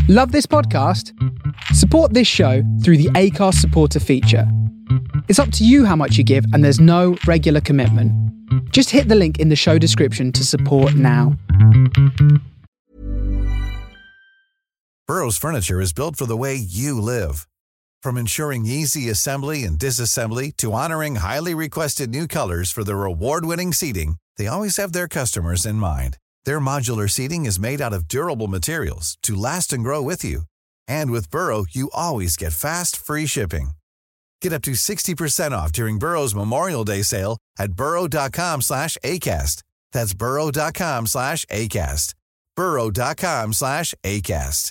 Love this podcast? Support this show through the Acast supporter feature. It's up to you how much you give, and there's no regular commitment. Just hit the link in the show description to support now. Burrow's furniture is built for the way you live. From ensuring easy assembly and disassembly to honoring highly requested new colors for their award-winning seating, they always have their customers in mind. Their modular seating is made out of durable materials to last and grow with you. And with Burrow, you always get fast, free shipping. Get up to 60% off during Burrow's Memorial Day sale at burrow.com/ACAST. That's burrow.com/ACAST. burrow.com/ACAST.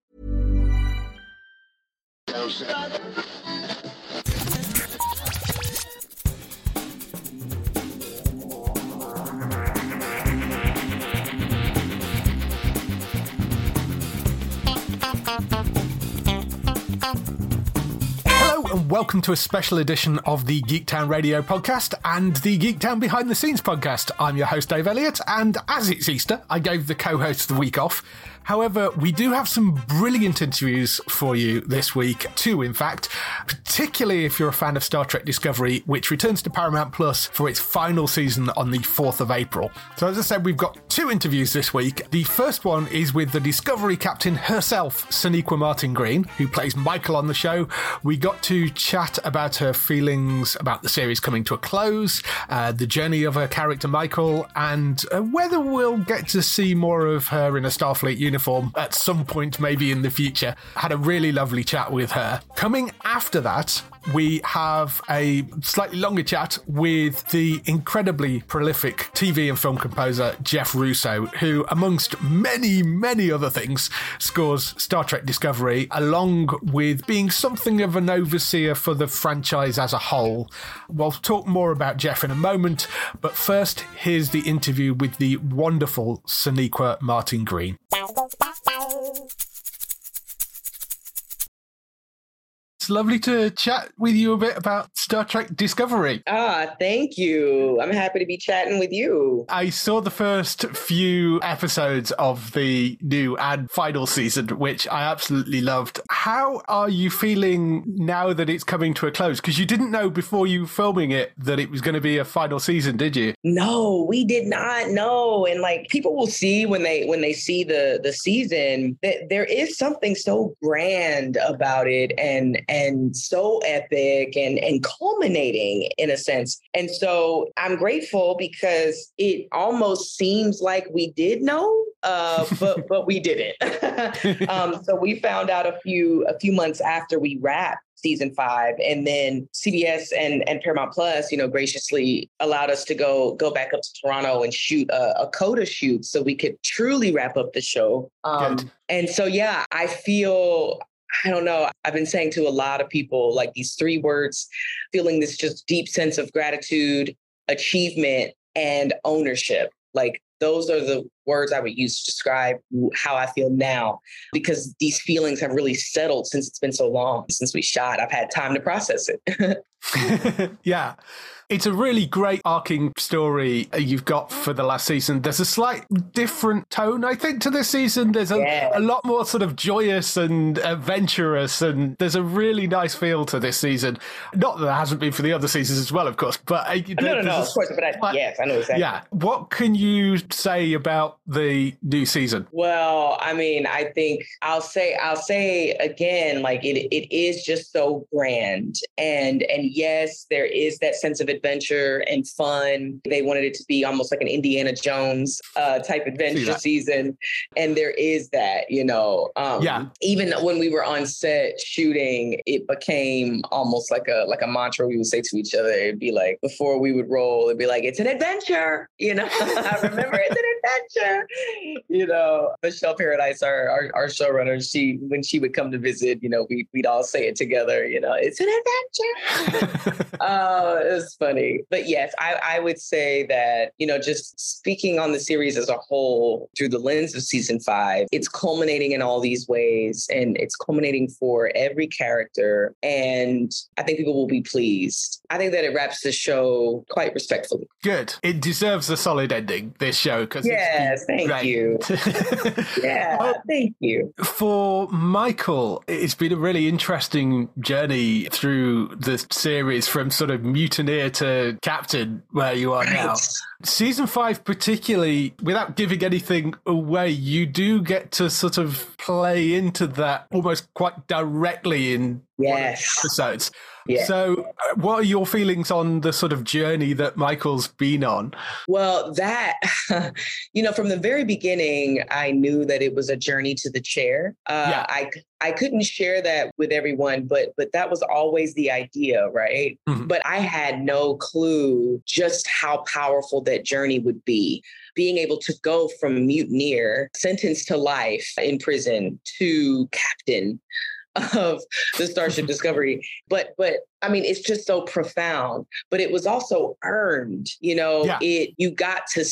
And welcome to a special edition of the Geektown Radio podcast and the Geektown Behind the Scenes podcast. I'm your host, Dave Elliott, and as it's Easter, I gave the co-host the week off. However, we do have some brilliant interviews for you this week, two in fact, particularly if you're a fan of Star Trek Discovery, which returns to Paramount Plus for its final season on the 4th of April. So as I said, we've got two interviews this week. The first one is with the Discovery captain herself, Sonequa Martin Green, who plays Michael on the show. We got to chat about her feelings about the series coming to a close, the journey of her character Michael, and whether we'll get to see more of her in a Starfleet uniform at some point, maybe in the future. Had a really lovely chat with her. Coming after that, we have a slightly longer chat with the incredibly prolific TV and film composer Jeff Russo, who, amongst many, many other things, scores Star Trek Discovery, along with being something of an overseer for the franchise as a whole. We'll talk more about Jeff in a moment, but first, here's the interview with the wonderful Sonequa Martin Green. It's lovely to chat with you a bit about Star Trek Discovery. Thank you. I'm happy to be chatting with you. I saw the first few episodes of the new and final season, which I absolutely loved. How are you feeling now that it's coming to a close? Because you didn't know before you were filming it that it was going to be a final season, did you? No, we did not know. And like people will see when they see the season that there is something so grand about it and so epic and culminating in a sense. And so I'm grateful because it almost seems like we did know, but we didn't. So we found out a few months after we wrapped season 5, and then CBS and Paramount Plus, graciously allowed us to go back up to Toronto and shoot a coda shoot so we could truly wrap up the show. And so, yeah, I don't know. I've been saying to a lot of people, like these 3 words, feeling this just deep sense of gratitude, achievement, and ownership. Like those are the words I would use to describe how I feel now, because these feelings have really settled since it's been so long since we shot. I've had time to process it. Yeah. It's a really great arcing story you've got for the last season. There's a slight different tone, I think, to this season. There's a lot more sort of joyous and adventurous, and there's a really nice feel to this season. Not that there hasn't been for the other seasons as well, of course. But no, of course. But yes, I know exactly. Yeah. What can you say about the new season? Well, I mean, I think I'll say again, like it is just so grand, and yes, there is that sense of adventure and fun. They wanted it to be almost like an Indiana Jones type adventure season. And there is that, even when we were on set shooting, it became almost like a mantra we would say to each other. It'd be like, before we would roll, it'd be like, it's an adventure, I remember it's an adventure. Michelle Paradise, our showrunner, when she would come to visit, we'd all say it together, it's an adventure. It was funny. But yes, I would say that, just speaking on the series as a whole through the lens of season 5, it's culminating in all these ways, and it's culminating for every character. And I think people will be pleased. I think that it wraps the show quite respectfully. Good. It deserves a solid ending, this show, because Yes, thank you. Yeah, thank you. For Michael, it's been a really interesting journey through the series from sort of mutineer to captain, where you are now. Season 5 particularly, without giving anything away, you do get to sort of play into that almost quite directly in one of the episodes. Yeah. So what are your feelings on the sort of journey that Michael's been on? Well, that, from the very beginning, I knew that it was a journey to the chair. I couldn't share that with everyone, but that was always the idea, right? Mm-hmm. But I had no clue just how powerful that journey would be. Being able to go from mutineer, sentenced to life in prison, to captain of the Starship Discovery. But I mean, it's just so profound, but it was also earned, you got to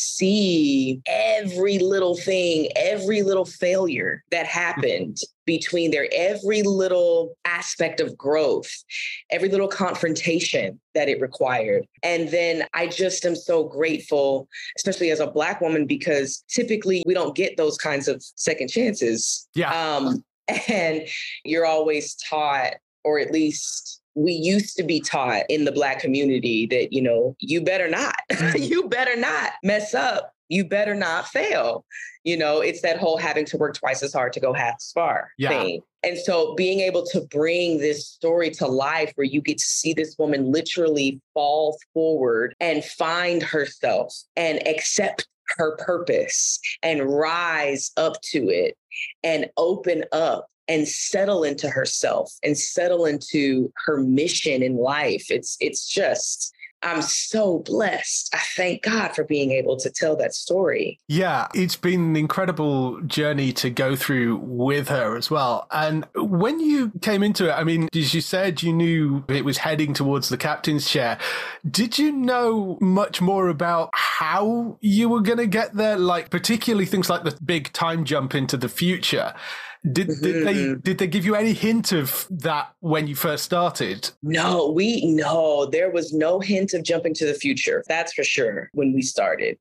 see every little thing, every little failure that happened between there, every little aspect of growth, every little confrontation that it required. And then I just am so grateful, especially as a Black woman, because typically we don't get those kinds of second chances. Yeah. And you're always taught, or at least we used to be taught in the Black community that, you better not, you better not mess up. You better not fail. It's that whole having to work twice as hard to go half as far thing. And so being able to bring this story to life where you get to see this woman literally fall forward and find herself and accept her purpose and rise up to it and open up and settle into herself and settle into her mission in life. It's just, I'm so blessed. I thank God for being able to tell that story. Yeah, it's been an incredible journey to go through with her as well. And when you came into it, I mean, as you said, you knew it was heading towards the captain's chair. Did you know much more about how you were going to get there? Like particularly things like the big time jump into the future. Did they give you any hint of that when you first started? No, there was no hint of jumping to the future. That's for sure. When we started,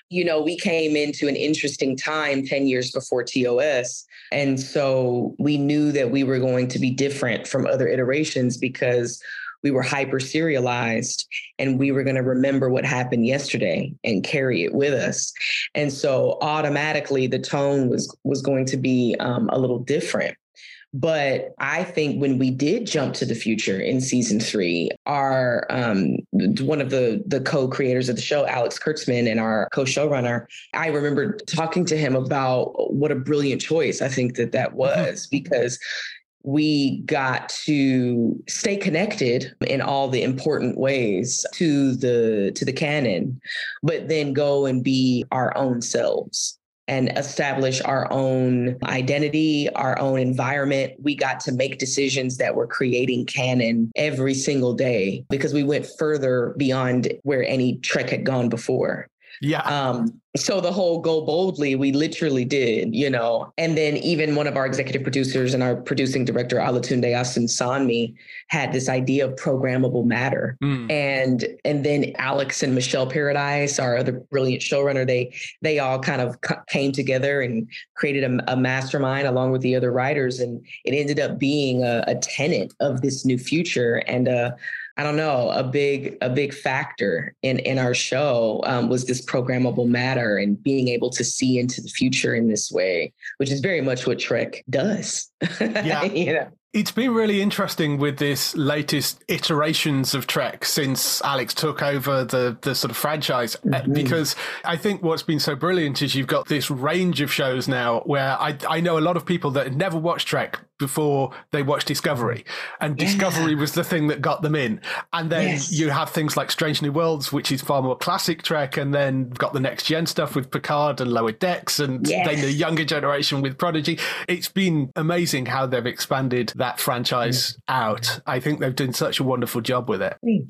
we came into an interesting time 10 years before TOS. And so we knew that we were going to be different from other iterations because we were hyper serialized and we were going to remember what happened yesterday and carry it with us. And so automatically the tone was going to be a little different. But I think when we did jump to the future in season 3, our one of the co-creators of the show, Alex Kurtzman, and our co-showrunner, I remember talking to him about what a brilliant choice I think that was, because we got to stay connected in all the important ways to the canon, but then go and be our own selves and establish our own identity, our own environment. We got to make decisions that were creating canon every single day because we went further beyond where any Trek had gone before. Yeah. So the whole go boldly, we literally did, and then even one of our executive producers and our producing director, Olatunde Asun-Sanmi, had this idea of programmable matter. And then Alex and Michelle Paradise, our other brilliant showrunner, they all kind of came together and created a mastermind along with the other writers. And it ended up being a tenet of this new future. And I don't know, a big factor in our show was this programmable matter and being able to see into the future in this way, which is very much what Trek does. Yeah. It's been really interesting with this latest iterations of Trek since Alex took over the sort of franchise, because I think what's been so brilliant is you've got this range of shows now where I know a lot of people that had never watched Trek before they watched Discovery, and Discovery was the thing that got them in. And then you have things like Strange New Worlds, which is far more classic Trek, and then got the next gen stuff with Picard and Lower Decks, and then the younger generation with Prodigy. It's been amazing how they've expanded that franchise out. I think they've done such a wonderful job with it. Thank you.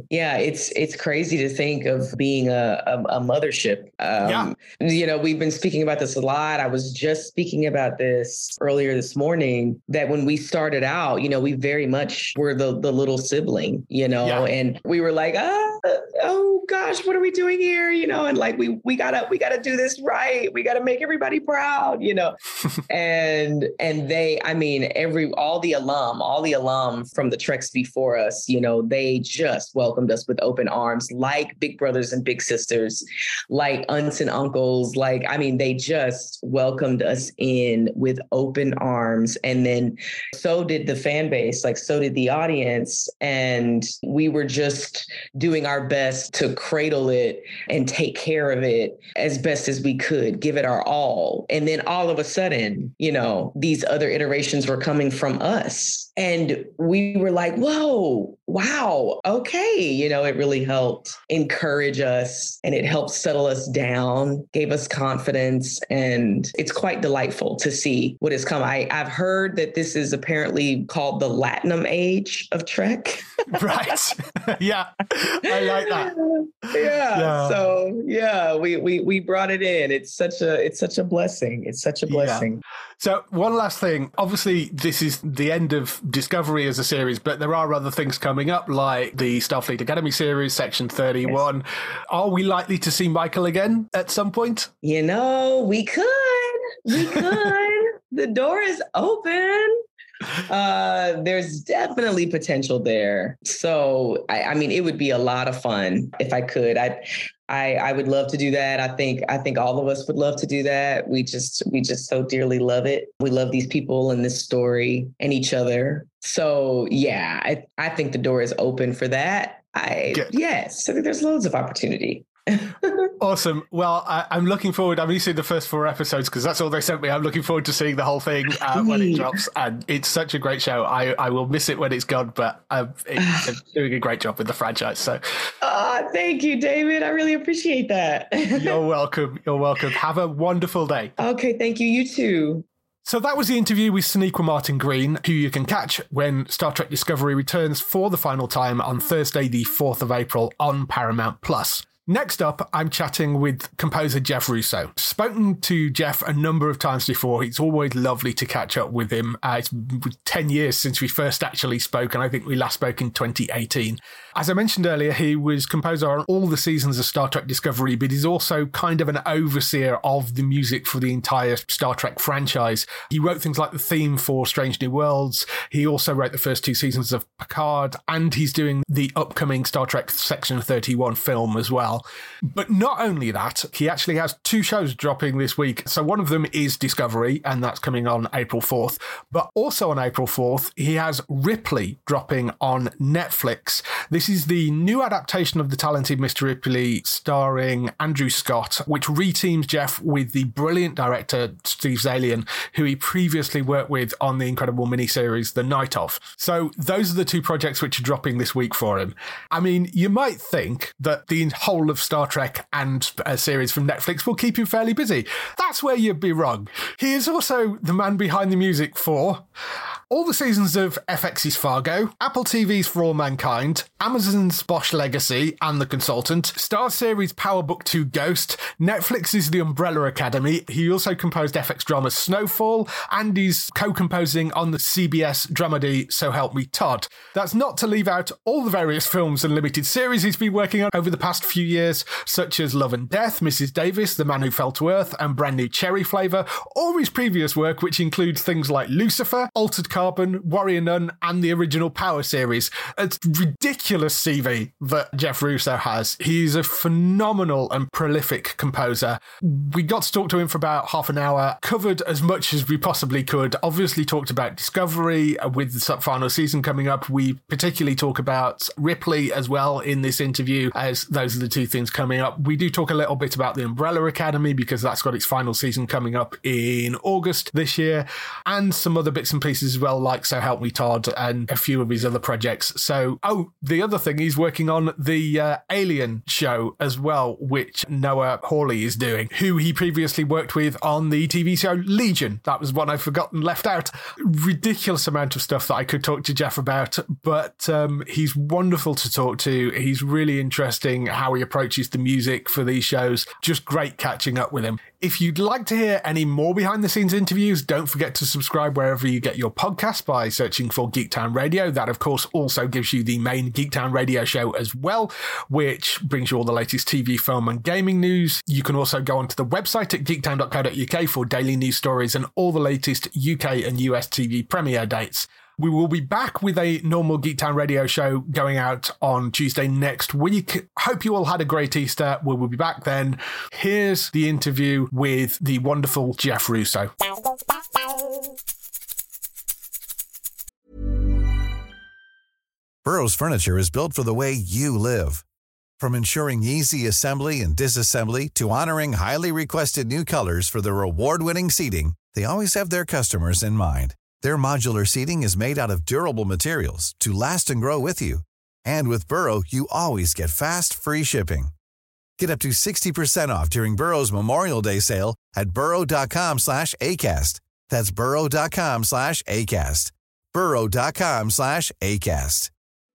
Yeah, it's crazy to think of being a mothership. We've been speaking about this a lot. I was just speaking about this earlier this morning, that when we started out, we very much were the little sibling, and we were like, oh gosh, what are we doing here? And like, we gotta do this right. We gotta make everybody proud, and they, all the alum from the Treks before us, they just welcomed us with open arms, like big brothers and big sisters, like aunts and uncles. They just welcomed us in with open arms. And then so did the fan base, so did the audience. And we were just doing our best to cradle it and take care of it as best as we could, give it our all. And then all of a sudden, these other iterations were coming from us. And we were like, whoa, wow, okay. It really helped encourage us, and it helped settle us down, gave us confidence. And it's quite delightful to see what has come. I've heard that this is apparently called the Latinum age of Trek. Right. Yeah. I like that. Yeah. So yeah, we brought it in. It's such a blessing. It's such a blessing. Yeah. So one last thing. Obviously, this is the end of Discovery as a series, but there are other things coming up, like the Starfleet Academy series, Section 31. Yes. Are we likely to see Michael again at some point? We could. The door is open. There's definitely potential there. So, it would be a lot of fun if I could. I would love to do that. I think all of us would love to do that. We just so dearly love it. We love these people and this story and each other. So yeah, I think the door is open for that. Yes, I think there's loads of opportunity. Awesome. Well, I'm looking forward. I've only seen the first 4 episodes because that's all they sent me. I'm looking forward to seeing the whole thing when it drops. And it's such a great show. I will miss it when it's gone, but it's doing a great job with the franchise. So, thank you, David. I really appreciate that. You're welcome. You're welcome. Have a wonderful day. Okay. Thank you. You too. So that was the interview with Sonequa Martin Green, who you can catch when Star Trek Discovery returns for the final time on Thursday, the 4th of April on Paramount+. Next up, I'm chatting with composer Jeff Russo. Spoken to Jeff a number of times before. It's always lovely to catch up with him. It's been 10 years since we first actually spoke, and I think we last spoke in 2018. As I mentioned earlier, he was composer on all the seasons of Star Trek Discovery, but he's also kind of an overseer of the music for the entire Star Trek franchise. He wrote things like the theme for Strange New Worlds. He also wrote the first 2 seasons of Picard, and he's doing the upcoming Star Trek Section 31 film as well. But not only that, he actually has 2 shows dropping this week. So one of them is Discovery, and that's coming on April 4th. But also on April 4th, he has Ripley dropping on Netflix. This is the new adaptation of the talented Mr. Ripley starring Andrew Scott, which reteams Jeff with the brilliant director Steve Zaillian, who he previously worked with on the incredible miniseries The Night Of. So those are the 2 projects which are dropping this week for him. You might think that the whole of Star Trek and a series from Netflix will keep him fairly busy. That's where you'd be wrong. He is also the man behind the music for all the seasons of FX's Fargo, Apple TV's For All Mankind, Amazon's Bosch Legacy and The Consultant, Star Series Power Book 2 Ghost, Netflix's The Umbrella Academy. He also composed FX drama Snowfall, and he's co-composing on the CBS dramedy So Help Me Todd. That's not to leave out all the various films and limited series he's been working on over the past few years, such as Love and Death, Mrs. Davis, The Man Who Fell to Earth, and Brand New Cherry Flavour, or his previous work, which includes things like Lucifer, Altered Carbon, Warrior Nun, and the original Power series. It's ridiculous CV that Jeff Russo has. He's a phenomenal and prolific composer. We got to talk to him for about half an hour, covered as much as we possibly could, obviously talked about Discovery with the final season coming up. We particularly talk about Ripley as well in this interview, as those are the 2 things coming up. We do talk a little bit about the Umbrella Academy because that's got its final season coming up in August this year, and some other bits and pieces as well. well, like So Help Me Todd and a few of his other projects. So, the other thing, he's working on the Alien show as well, which Noah Hawley is doing, who he previously worked with on the TV show Legion. That was one I've forgotten, left out. Ridiculous amount of stuff that I could talk to Jeff about, but he's wonderful to talk to. He's really interesting how he approaches the music for these shows. Just great catching up with him. If you'd like to hear any more behind the scenes interviews, don't forget to subscribe wherever you get your podcast by searching for Geektown Radio. That, of course, also gives you the main Geektown Radio show as well, which brings you all the latest TV, film and gaming news. You can also go onto the website at geektown.co.uk for daily news stories and all the latest UK and US TV premiere dates. We will be back with a normal Geektown Radio show going out on Tuesday next week. Hope you all had a great Easter. We will be back then. Here's the interview with the wonderful Jeff Russo. Burrow's furniture is built for the way you live. From ensuring easy assembly and disassembly to honoring highly requested new colors for their award-winning seating, they always have their customers in mind. Their modular seating is made out of durable materials to last and grow with you. And with Burrow, you always get fast, free shipping. Get up to 60% off during Burrow's Memorial Day sale at burrow.com/ACAST. That's burrow.com/ACAST. burrow.com/ACAST.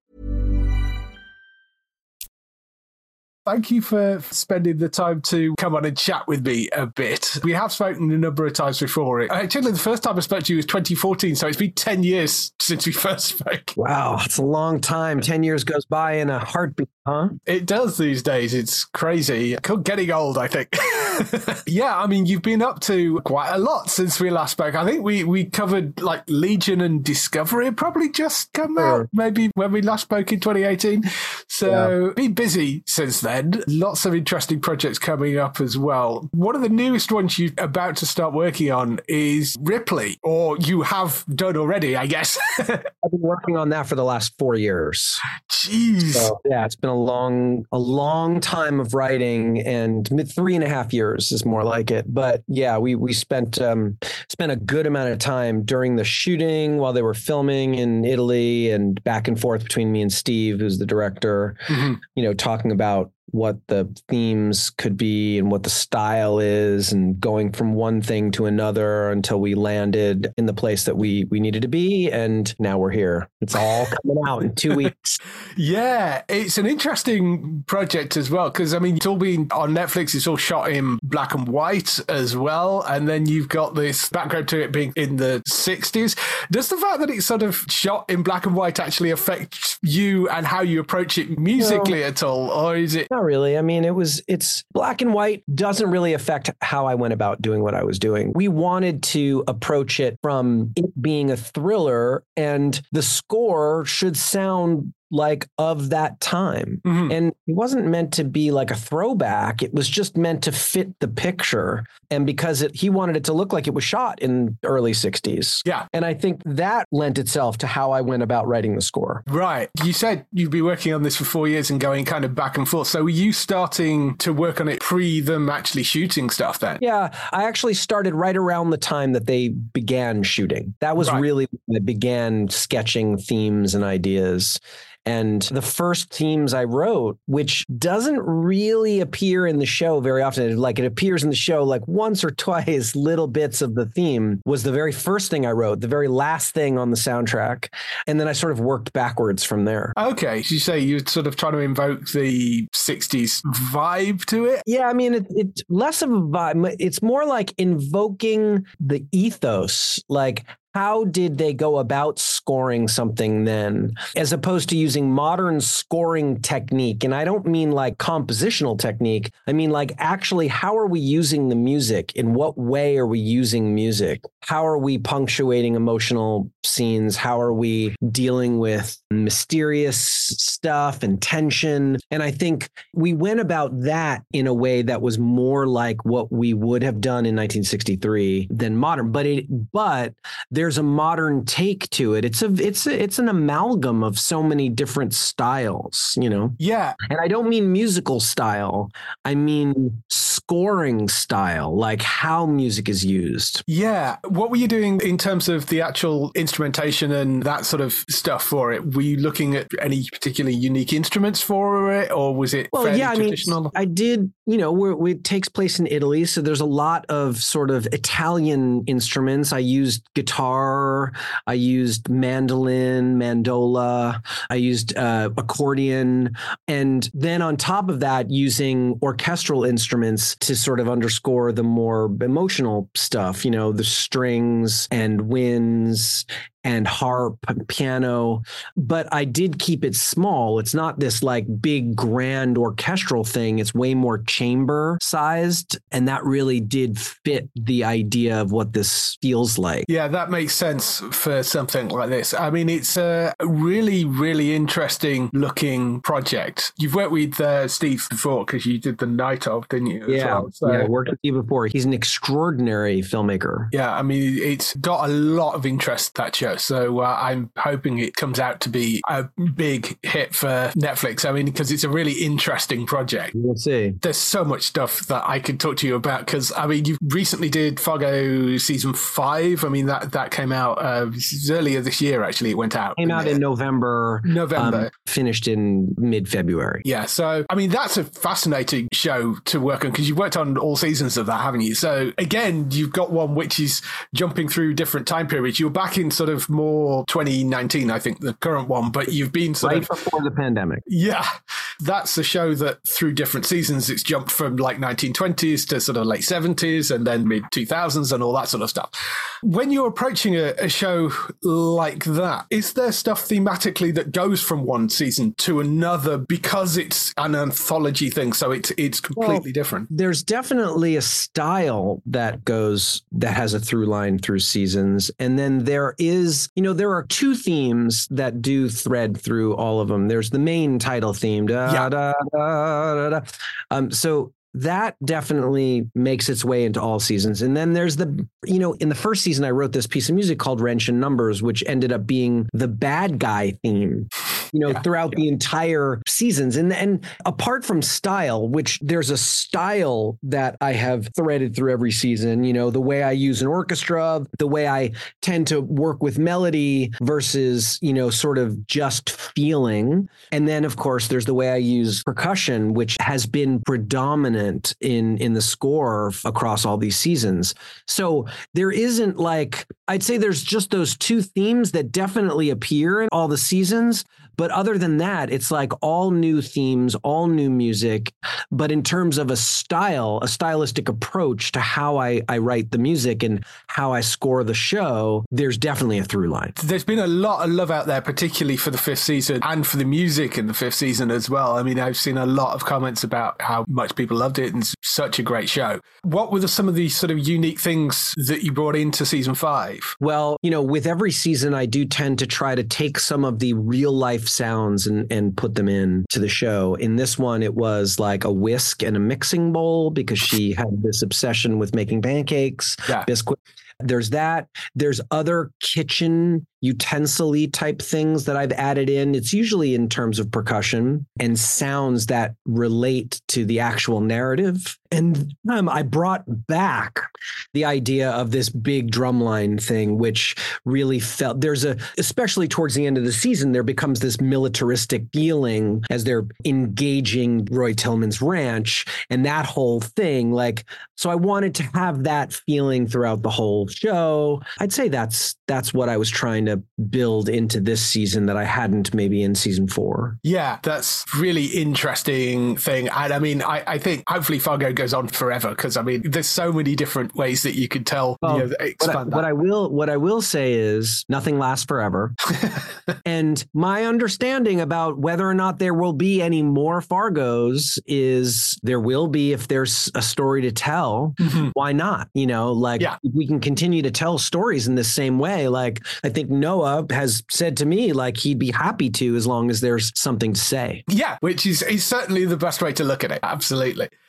Thank you for spending the time to come on and chat with me a bit. We have spoken a number of times before. Actually, the first time I spoke to you was 2014, so it's been 10 years since we first spoke. Wow, it's a long time. 10 years goes by in a heartbeat, huh? It does these days. It's crazy. Getting old, I think. Yeah, I mean, you've been up to quite a lot since we last spoke. I think we covered like Legion and Discovery had probably just come out, maybe when we last spoke in 2018. So been busy since then. Lots of interesting projects coming up as well. One of the newest ones you're about to start working on is Ripley, or you have done already, I guess. I've been working on that for the last 4 years. Jeez. So, yeah, it's been a long time of writing, and 3.5 years is more like it. But yeah, we spent a good amount of time during the shooting while they were filming in Italy and back and forth between me and Steve, who's the director, talking about what the themes could be and what the style is, and going from one thing to another until we landed in the place that we needed to be. And now we're here. It's all coming out in 2 weeks. Yeah, it's an interesting project as well, because I mean, it's all been on Netflix. It's all shot in black and white as well. And then you've got this background to it being in the 60s. Does the fact that it's sort of shot in black and white actually affect you and how you approach it musically at all? Or is it? Not really. I mean, it's black and white doesn't really affect how I went about doing what I was doing. We wanted to approach it from it being a thriller, and the score should sound like of that time. Mm-hmm. And it wasn't meant to be like a throwback. It was just meant to fit the picture. And because he wanted it to look like it was shot in early 60s. Yeah. And I think that lent itself to how I went about writing the score. Right. You said you'd be working on this for 4 years and going kind of back and forth. So were you starting to work on it pre them actually shooting stuff then? Yeah. I actually started right around the time that they began shooting. That was really when I began sketching themes and ideas. And the first themes I wrote, which doesn't really appear in the show very often, like it appears in the show like once or twice, little bits of the theme, was the very first thing I wrote, the very last thing on the soundtrack. And then I sort of worked backwards from there. Okay. So you say you're sort of trying to invoke the 60s vibe to it? Yeah, I mean, it's less of a vibe. It's more like invoking the ethos, like how did they go about scoring something then, as opposed to using modern scoring technique? And I don't mean like compositional technique. I mean, like, actually, how are we using the music? In what way are we using music? How are we punctuating emotional scenes? How are we dealing with mysterious stuff and tension? And I think we went about that in a way that was more like what we would have done in 1963 than modern. But there's a modern take to it. It's an amalgam of so many different styles, you know? Yeah. And I don't mean musical style. I mean scoring style, like how music is used. Yeah. What were you doing in terms of the actual instrumentation and that sort of stuff for it? Were you looking at any particularly unique instruments for it, or was it fairly traditional? I did, you know, it takes place in Italy. So there's a lot of sort of Italian instruments. I used guitar, I used mandolin, mandola, I used accordion. And then on top of that, using orchestral instruments to sort of underscore the more emotional stuff, you know, the strings and winds and harp and piano, but I did keep it small. It's not this like big grand orchestral thing. It's way more chamber sized. And that really did fit the idea of what this feels like. Yeah, that makes sense for something like this. I mean, it's a really, really interesting looking project. You've worked with Steve before because you did The Night Of, didn't you? Yeah, I worked with Steve before. He's an extraordinary filmmaker. Yeah, I mean, it's got a lot of interest, that show. So I'm hoping it comes out to be a big hit for Netflix. I mean, because it's a really interesting project. We'll see. There's so much stuff that I could talk to you about because, I mean, you recently did Fargo season 5. I mean, that came out earlier this year, actually. It went out. Came out in November. Finished in mid-February. Yeah. So, I mean, that's a fascinating show to work on because you've worked on all seasons of that, haven't you? So, again, you've got one which is jumping through different time periods. You're back in sort of more 2019, I think, the current one, but you've been sort of before the pandemic. Yeah. That's a show that through different seasons, it's jumped from like 1920s to sort of late 70s and then mid 2000s and all that sort of stuff. When you're approaching a show like that, is there stuff thematically that goes from one season to another because it's an anthology thing? So it's completely different. There's definitely a style that has a through line through seasons. And then there is, you know, there are two themes that do thread through all of them. There's the main title theme. So that definitely makes its way into all seasons. And then there's in the first season, I wrote this piece of music called Wrench and Numbers, which ended up being the bad guy theme, throughout the entire seasons. And apart from style, which there's a style that I have threaded through every season, the way I use an orchestra, the way I tend to work with melody versus, sort of just feeling. And then, of course, there's the way I use percussion, which has been predominant in the score across all these seasons. So there isn't I'd say there's just those two themes that definitely appear in all the seasons. But other than that, it's like all new themes, all new music. But in terms of a stylistic approach to how I write the music and how I score the show, there's definitely a through line. There's been a lot of love out there, particularly for the fifth season and for the music in the fifth season as well. I mean, I've seen a lot of comments about how much people loved it and it's such a great show. What were some of the sort of unique things that you brought into season 5? Well, with every season, I do tend to try to take some of the real life sounds and put them into the show. In this one, it was like a whisk and a mixing bowl because she had this obsession with making pancakes, biscuit. There's that. There's other kitchen utensil-y type things that I've added in. It's usually in terms of percussion and sounds that relate to the actual narrative. And I brought back the idea of this big drumline thing, which really felt especially towards the end of the season, there becomes this militaristic feeling as they're engaging Roy Tillman's ranch and that whole thing. So I wanted to have that feeling throughout the whole show. I'd say that's what I was trying to build into this season that I hadn't maybe in season 4. Yeah, that's really interesting thing. And I mean, I think hopefully Fargo goes on forever because I mean, there's so many different ways that you could tell. What I will say is nothing lasts forever. And my understanding about whether or not there will be any more Fargos is there will be if there's a story to tell. Mm-hmm. Why not? If we can continue to tell stories in the same way. I think Noah has said to me, he'd be happy to as long as there's something to say. Yeah, which is certainly the best way to look at it. Absolutely.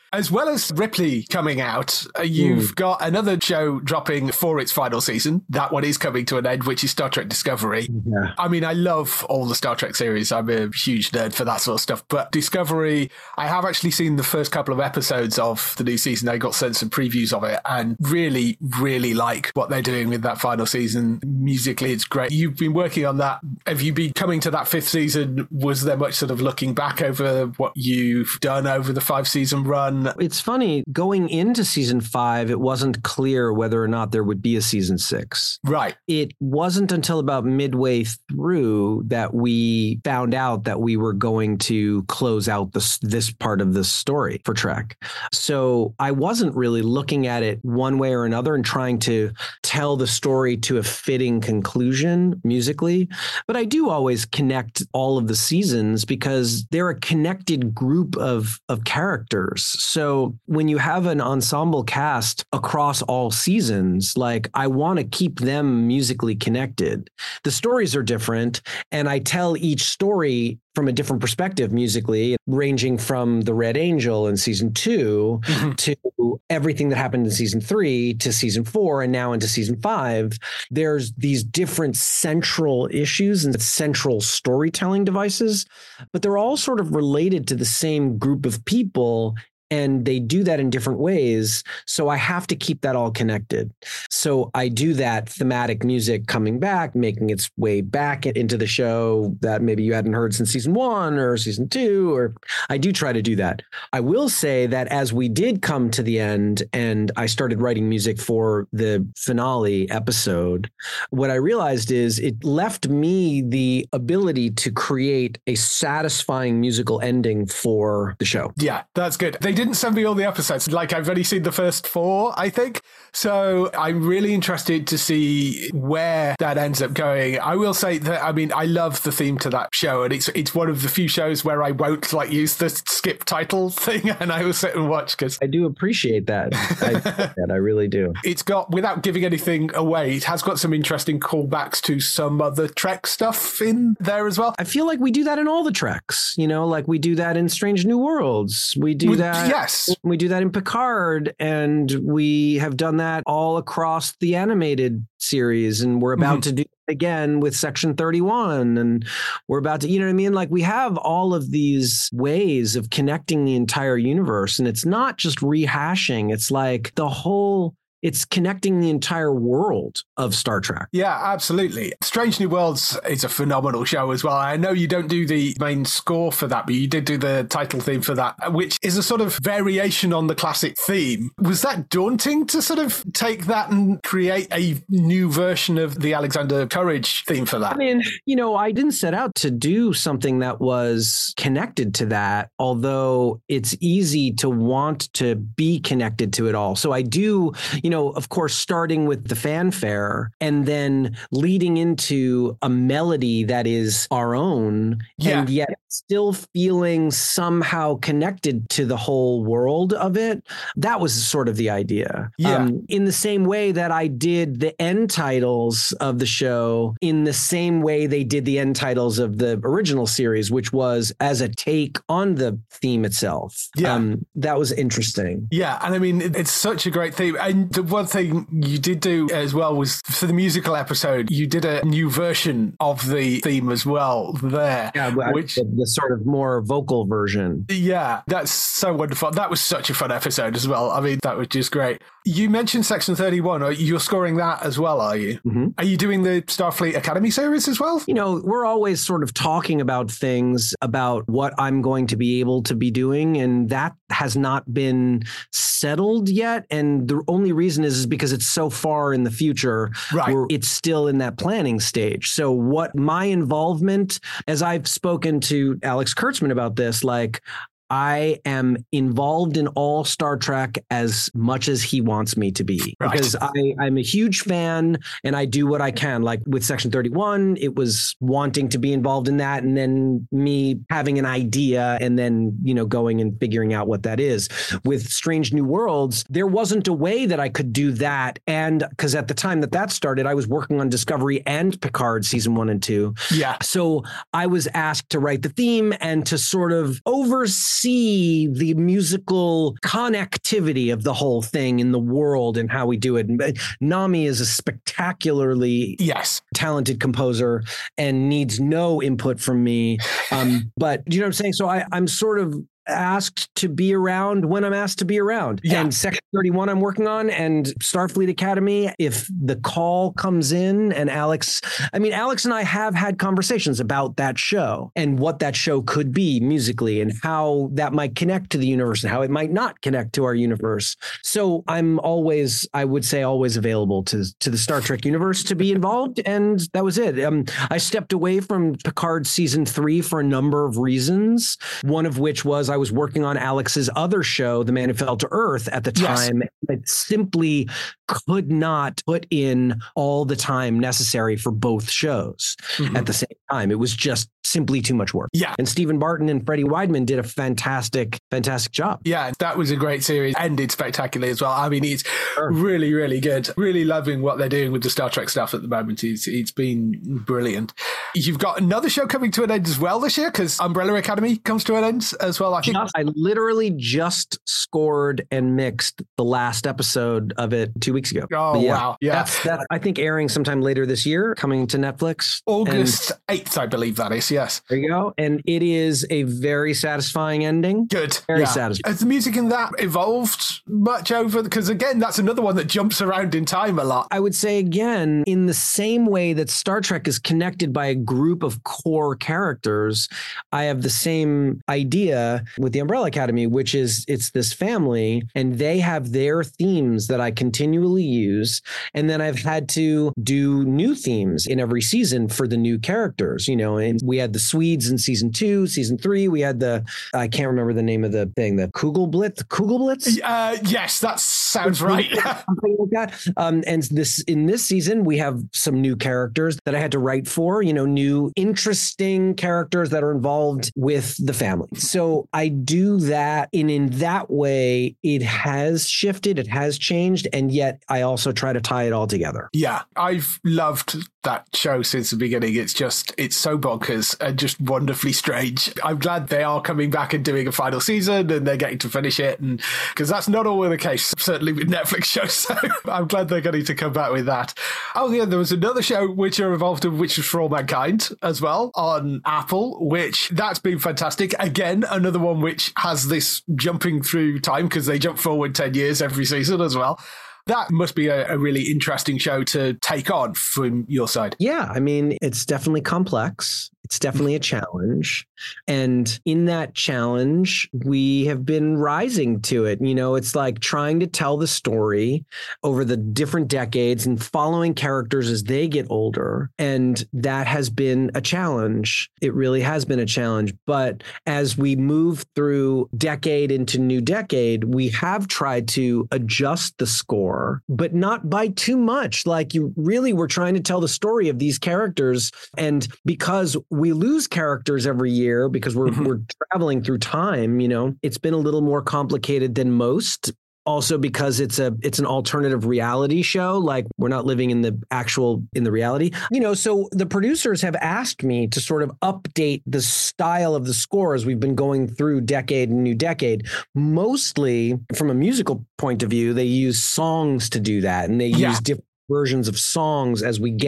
As well as Ripley coming out, you've got another show dropping for its final season. That one is coming to an end, which is Star Trek Discovery. Yeah. I mean, I love all the Star Trek series. I'm a huge nerd for that sort of stuff. But Discovery, I have actually seen the first couple of episodes of the new season. I got sent some previews of it and really, really like what they're doing with that final season. Musically, it's great. You've been working on that. Have you been coming to that fifth season? Was there much sort of looking back over what you've done over the 5-season run? It's funny, going into season 5, it wasn't clear whether or not there would be a season 6. Right. It wasn't until about midway through that we found out that we were going to close out this part of the story for Trek. So I wasn't really looking at it one way or another and trying to tell the story to a fitting conclusion musically. But I do always connect all of the seasons because they're a connected group of characters. So when you have an ensemble cast across all seasons, like I want to keep them musically connected. The stories are different, and I tell each story from a different perspective musically, ranging from the Red Angel in season 2 to everything that happened in season 3 to season 4 and now into season 5. There's these different central issues and central storytelling devices, but they're all sort of related to the same group of people. And they do that in different ways. So I have to keep that all connected. So I do that thematic music coming back, making its way back into the show that maybe you hadn't heard since season 1 or season 2, or I do try to do that. I will say that as we did come to the end and I started writing music for the finale episode, what I realized is it left me the ability to create a satisfying musical ending for the show. Yeah, that's good. They didn't send me all the episodes. Like, I've only seen the first 4, I think. So I'm really interested to see where that ends up going. I will say that, I mean, I love the theme to that show, and it's one of the few shows where I won't like use the skip title thing, and I will sit and watch because I do appreciate that. I really do. It's got, without giving anything away, it has got some interesting callbacks to some other Trek stuff in there as well. I feel like we do that in all the Treks, you know, like we do that in Strange New Worlds. We do that. Yes. We do that in Picard, and we have done that all across the animated series, and we're about to do it again with Section 31, and we're about to, you know what I mean? Like we have all of these ways of connecting the entire universe, and it's not just rehashing. It's like it's connecting the entire world of Star Trek. Yeah, absolutely. Strange New Worlds is a phenomenal show as well. I know you don't do the main score for that, but you did do the title theme for that, which is a sort of variation on the classic theme. Was that daunting to sort of take that and create a new version of the Alexander Courage theme for that? I mean, you know, I didn't set out to do something that was connected to that, although it's easy to want to be connected to it all. So I do, you know, of course, starting with the fanfare and then leading into a melody that is our own, and yet still feeling somehow connected to the whole world of it. That was sort of the idea. In the same way that I did the end titles of the show in the same way they did the end titles of the original series, which was as a take on the theme itself. That was interesting. Yeah, and I mean, it's such a great theme. And the one thing you did do as well was for the musical episode, you did a new version of the theme as well there. Yeah, which the sort of more vocal version. Yeah, that's so wonderful. That was such a fun episode as well. I mean, that was just great. You mentioned Section 31. You're scoring that as well, are you? Mm-hmm. Are you doing the Starfleet Academy series as well? You know, we're always sort of talking about things about what I'm going to be able to be doing, and that has not been settled yet. And the only reason is because it's so far in the future, right? It's still in that planning stage. So what my involvement, as I've spoken to Alex Kurtzman about this, like I am involved in all Star Trek as much as he wants me to be, because I'm a huge fan and I do what I can. Like with Section 31, it was wanting to be involved in that, and then me having an idea and then, you know, going and figuring out what that is. With Strange New Worlds, there wasn't a way that I could do that. And because at the time that started, I was working on Discovery and Picard season 1 and 2. Yeah. So I was asked to write the theme and to sort of oversee see the musical connectivity of the whole thing in the world and how we do it. Nami is a spectacularly talented composer and needs no input from me. But you know what I'm saying? So I'm sort of asked to be around when I'm asked to be around. Yeah. And Section 31 I'm working on, and Starfleet Academy, if the call comes in, and Alex and I have had conversations about that show and what that show could be musically and how that might connect to the universe and how it might not connect to our universe. So I'm always available to the Star Trek universe to be involved. And that was it. I stepped away from Picard season 3 for a number of reasons. One of which was I was working on Alex's other show, The Man Who Fell to Earth, at the time. I simply could not put in all the time necessary for both shows at the same time. It was just simply too much work. Yeah. And Stephen Barton and Freddie Weidman did a fantastic job. Yeah, that was a great series. Ended spectacularly as well. I mean, it's really, really good. Really loving what they're doing with the Star Trek stuff at the moment. It's been brilliant. You've got another show coming to an end as well this year, because Umbrella Academy comes to an end as well. I literally just scored and mixed the last episode of it 2 weeks ago. Oh, wow. Yeah. That's I think airing sometime later this year, coming to Netflix. August 8th, I believe that is, yes. There you go. And it is a very satisfying ending. Good. Very satisfying. Has the music in that evolved much over? Because again, that's another one that jumps around in time a lot. I would say, again, in the same way that Star Trek is connected by a group of core characters, I have the same idea with the Umbrella Academy, which is it's this family and they have their themes that I continually use. And then I've had to do new themes in every season for the new characters, and we had the Swedes in season 2, season 3. We had I can't remember the name of the thing, the Kugelblitz? Yes, that sounds right. Something like that. And in this season, we have some new characters that I had to write for, new interesting characters that are involved with the family. So I do that, and in that way, it has shifted, it has changed, and yet I also try to tie it all together. Yeah, I've loved that show since the beginning. It's so bonkers and just wonderfully strange. I'm glad they are coming back and doing a final season and they're getting to finish it, and because that's not always the case, certainly with Netflix shows. So I'm glad they're going to come back with that. Oh yeah, there was another show which you're involved in, which is For All Mankind as well on Apple, which that's been fantastic. Again, another one which has this jumping through time because they jump forward 10 years every season as well. That must be a really interesting show to take on from your side. Yeah, I mean, it's definitely complex. It's definitely a challenge. And in that challenge, we have been rising to it. It's like trying to tell the story over the different decades and following characters as they get older. And that has been a challenge. It really has been a challenge. But as we move through decade into new decade, we have tried to adjust the score, but not by too much. Like we're trying to tell the story of these characters. And because we lose characters every year because we're traveling through time, it's been a little more complicated than most. Also because it's an alternative reality show. Like we're not living in the reality, so the producers have asked me to sort of update the style of the score as we've been going through decade and new decade. Mostly from a musical point of view, they use songs to do that, and they use different versions of songs as we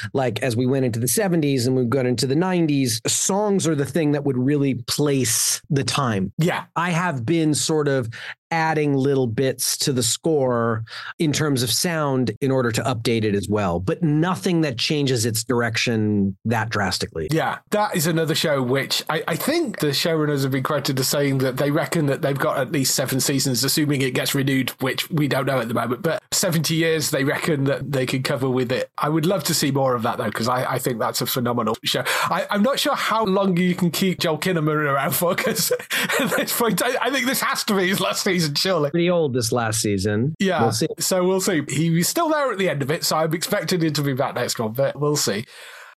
went into the 70s and we got into the 90s. Songs are the thing that would really place the time. Yeah. I have been sort of adding little bits to the score in terms of sound in order to update it as well, but nothing that changes its direction that drastically. Yeah, that is another show which I think the showrunners have been quoted as saying that they reckon that they've got at least 7 seasons, assuming it gets renewed, which we don't know at the moment, but 70 years they reckon that they can cover with it. I would love to see more of that though, because I think that's a phenomenal show. I'm not sure how long you can keep Joel Kinnaman around for, because at this point, I think this has to be his last season. Surely. Pretty old this last season. Yeah. We'll see. So we'll see. He was still there at the end of it, so I'm expecting him to be back next one, but we'll see.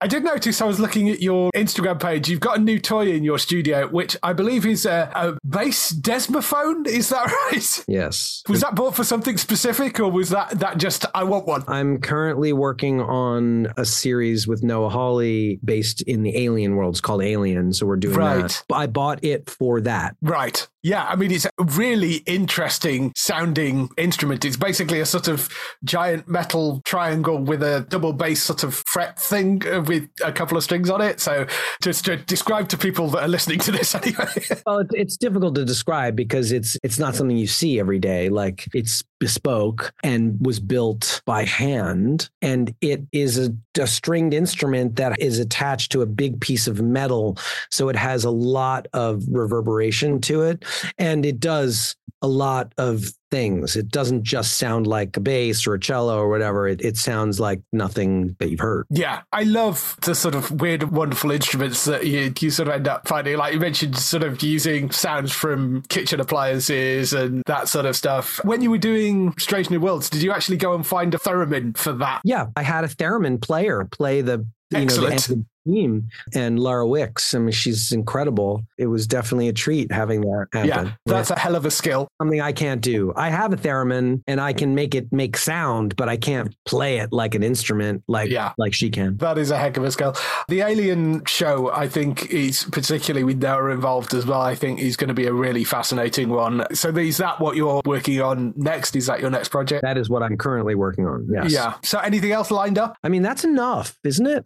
I did notice, I was looking at your Instagram page, you've got a new toy in your studio, which I believe is a bass desmophone. Is that right? Yes. Was that bought for something specific, or was that just, I want one? I'm currently working on a series with Noah Hawley based in the Alien world. It's called Alien, so we're doing that. I bought it for that. Right. Yeah, I mean, it's a really interesting sounding instrument. It's basically a sort of giant metal triangle with a double bass sort of fret thing with a couple of strings on it. So just to describe to people that are listening to this anyway. Well, it's difficult to describe because it's not something you see every day. Like, it's bespoke and was built by hand. And it is a stringed instrument that is attached to a big piece of metal. So it has a lot of reverberation to it. And it does a lot of things. It doesn't just sound like a bass or a cello or whatever. It sounds like nothing that you've heard. Yeah, I love the sort of weird, wonderful instruments that you sort of end up finding. Like you mentioned, sort of using sounds from kitchen appliances and that sort of stuff. When you were doing Strange New Worlds, did you actually go and find a theremin for that? Yeah, I had a theremin player play the theme, and Lara Wicks. I mean, she's incredible. It was definitely a treat having that happen. Yeah, that's a hell of a skill. Something I can't do. I have a theremin and I can make it make sound, but I can't play it like an instrument like she can. That is a heck of a skill. The Alien show, I think, is particularly with Noah involved as well. I think is going to be a really fascinating one. So is that what you're working on next? Is that your next project? That is what I'm currently working on. Yes. Yeah. So anything else lined up? I mean, that's enough, isn't it?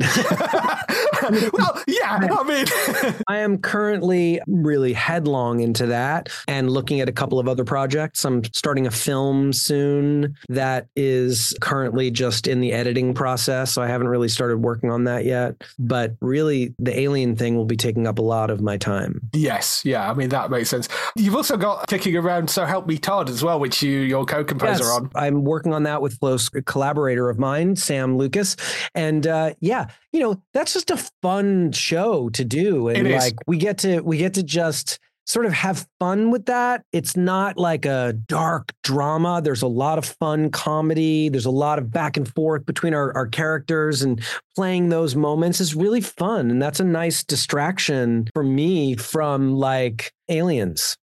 Well, yeah, I mean, I am currently really headlong into that and looking at a couple of other projects. I'm starting a film soon that is currently just in the editing process. So I haven't really started working on that yet. But really, the Alien thing will be taking up a lot of my time. Yes. Yeah. I mean, that makes sense. You've also got kicking around So Help Me Todd as well, which you're co-composer on. I'm working on that with close collaborator of mine, Sam Lucas. And that's just a fun show to do. And we get to just sort of have fun with that. It's not like a dark drama. There's a lot of fun comedy. There's a lot of back and forth between our characters, and playing those moments is really fun. And that's a nice distraction for me from like aliens.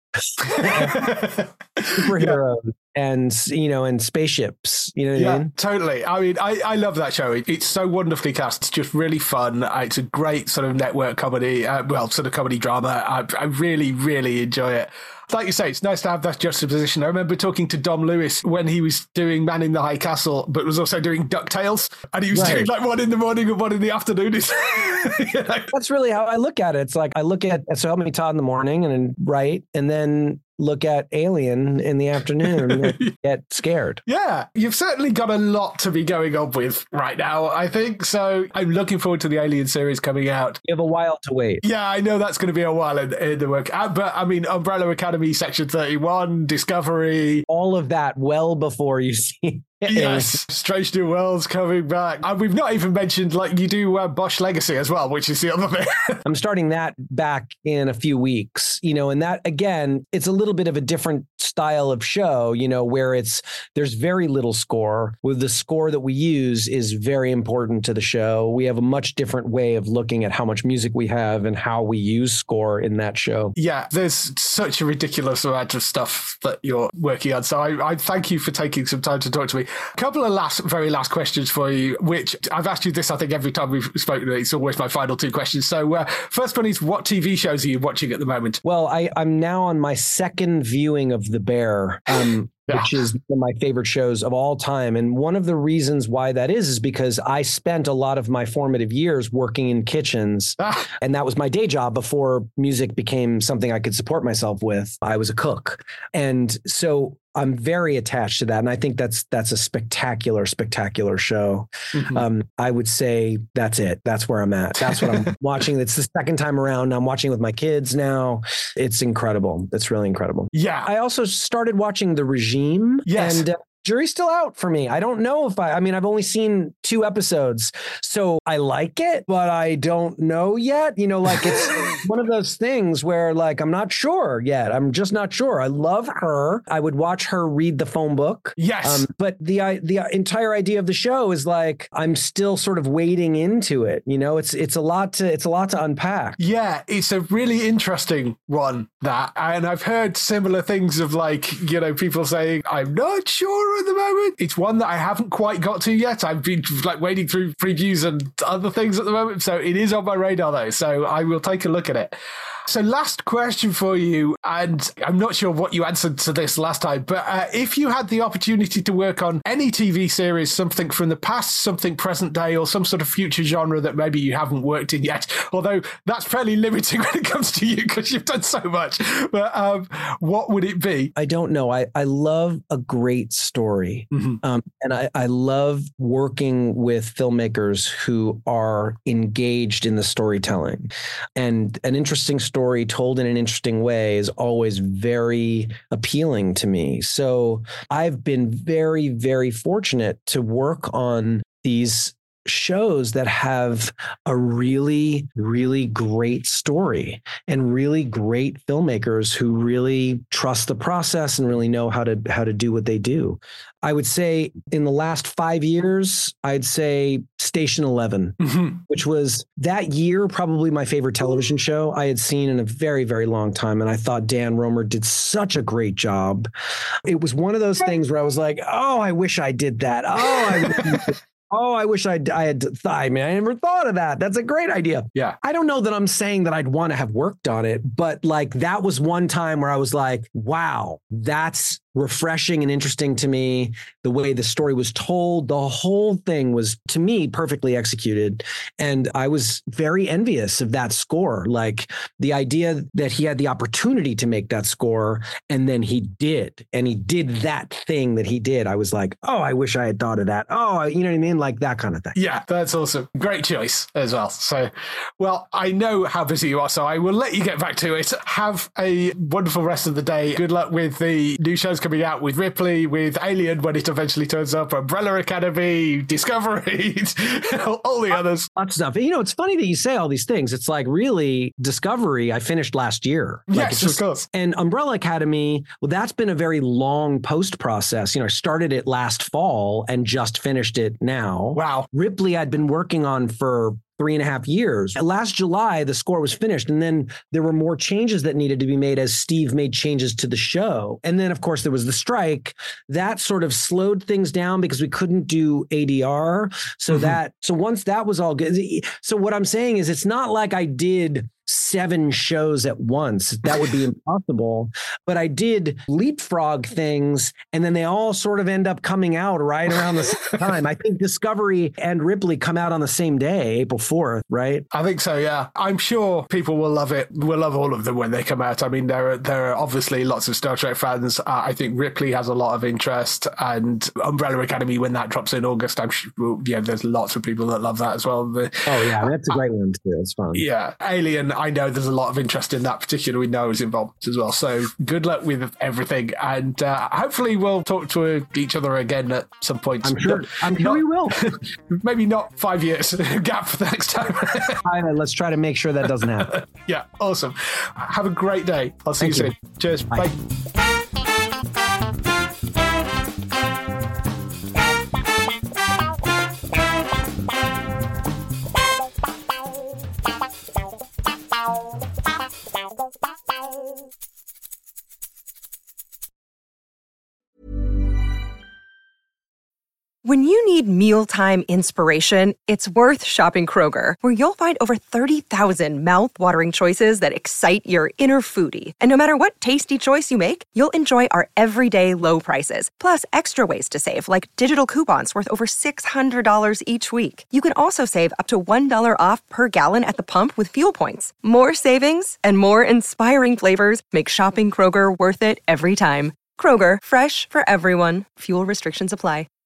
Superheroes and spaceships, what I mean? Totally. I mean, I love that show. It's so wonderfully cast. It's just really fun. It's a great sort of network comedy, sort of comedy drama. I really, really enjoy it. Like you say, it's nice to have that juxtaposition. I remember talking to Dom Lewis when he was doing Man in the High Castle, but was also doing DuckTales. And he was doing like one in the morning and one in the afternoon. That's really how I look at it. It's like I look at So Help Me Todd in the morning and write, and then look at Alien in the afternoon and get scared. Yeah, you've certainly got a lot to be going on with right now, I think. So I'm looking forward to the Alien series coming out. You have a while to wait. Yeah, I know that's going to be a while in the work. But I mean, Umbrella Academy Section 31, Discovery. All of that well before you see Yes, Strange New Worlds coming back. And we've not even mentioned, like, you do Bosch Legacy as well, which is the other thing. I'm starting that back in a few weeks, and that, again, it's a little bit of a different style of show, where there's very little score. With the score that we use is very important to the show. We have a much different way of looking at how much music we have and how we use score in that show. Yeah, there's such a ridiculous amount of stuff that you're working on. So I thank you for taking some time to talk to me. A couple of very last questions for you, which I've asked you this, I think, every time we've spoken. It's always my final two questions. So first one is, what TV shows are you watching at the moment? Well, I'm now on my second viewing of The Bear. Which is one of my favorite shows of all time. And one of the reasons why that is because I spent a lot of my formative years working in kitchens. And that was my day job before music became something I could support myself with. I was a cook. And so I'm very attached to that. And I think that's a spectacular, spectacular show. Mm-hmm. I would say that's it. That's where I'm at. That's what I'm watching. It's the second time around. I'm watching with my kids now. It's incredible. It's really incredible. Yeah. I also started watching The Regime. Yes. And jury's still out for me. I don't know if I've only seen 2 episodes, so I like it, but I don't know yet. It's one of those things where I'm not sure yet. I'm just not sure. I love her. I would watch her read the phone book. Yes. But the entire idea of the show is I'm still sort of wading into it. It's a lot to unpack. Yeah, it's a really interesting one, that. And I've heard similar things of people saying, I'm not sure at the moment. It's one that I haven't quite got to yet. I've been wading through previews and other things at the moment. So it is on my radar though. So I will take a look at it. So last question for you, and I'm not sure what you answered to this last time, but if you had the opportunity to work on any TV series, something from the past, something present day, or some sort of future genre that maybe you haven't worked in yet, although that's fairly limiting when it comes to you because you've done so much, but what would it be? I don't know. I love a great story. Mm-hmm. And I love working with filmmakers who are engaged in the storytelling. And an interesting story told in an interesting way is always very appealing to me. So I've been very, very fortunate to work on these shows that have a really, really great story and really great filmmakers who really trust the process and really know how to do what they do. I would say in the last 5 years, I'd say Station 11, mm-hmm. which was that year probably my favorite television show I had seen in a very, very long time. And I thought Dan Romer did such a great job. It was one of those things where I was like, oh, I wish I did that. I wish I had. I never thought of that. That's a great idea. Yeah. I don't know that I'm saying that I'd want to have worked on it, but that was one time where I was like, wow, that's refreshing and interesting to me. The way the story was told, the whole thing was, to me, perfectly executed. And I was very envious of that score. The idea that he had the opportunity to make that score and then he did, and he did that thing that he did. I was like, oh, I wish I had thought of that. Oh, you know what I mean? That kind of thing. Yeah, that's awesome. Great choice as well. So, well, I know how busy you are, so I will let you get back to it. Have a wonderful rest of the day. Good luck with the new shows coming out, with Ripley, with Alien when it eventually turns up, Umbrella Academy, Discovery, all the others. Lots of stuff. It's funny that you say all these things. It's really Discovery I finished last year. Yes, of course. And Umbrella Academy, well, that's been a very long post process. I started it last fall and just finished it now. Wow. Ripley I'd been working on for 3.5 years. Last July, the score was finished. And then there were more changes that needed to be made as Steve made changes to the show. And then, of course, there was the strike. That sort of slowed things down because we couldn't do ADR. So once that was all good. So what I'm saying is it's not like I did 7 shows at once. That would be impossible. But I did leapfrog things, and then they all sort of end up coming out right around the same time. I think Discovery and Ripley come out on the same day, April 4th, right? I think so, yeah. I'm sure people will love it. We'll love all of them when they come out. I mean, there are obviously lots of Star Trek fans. I think Ripley has a lot of interest, and Umbrella Academy, when that drops in August, I'm sure, there's lots of people that love that as well. Oh, yeah, that's a great one too. It's fun. Yeah. Alien, I know there's a lot of interest in that, particularly with Noah's involved as well. So good luck with everything. And hopefully we'll talk to each other again at some point. I'm sure we will. Maybe not 5 years gap for the next time. Let's try to make sure that doesn't happen. Yeah, awesome. Have a great day. I'll see you soon. Cheers. Bye. When you need mealtime inspiration, it's worth shopping Kroger, where you'll find over 30,000 mouth-watering choices that excite your inner foodie. And no matter what tasty choice you make, you'll enjoy our everyday low prices, plus extra ways to save, like digital coupons worth over $600 each week. You can also save up to $1 off per gallon at the pump with fuel points. More savings and more inspiring flavors make shopping Kroger worth it every time. Kroger, fresh for everyone. Fuel restrictions apply.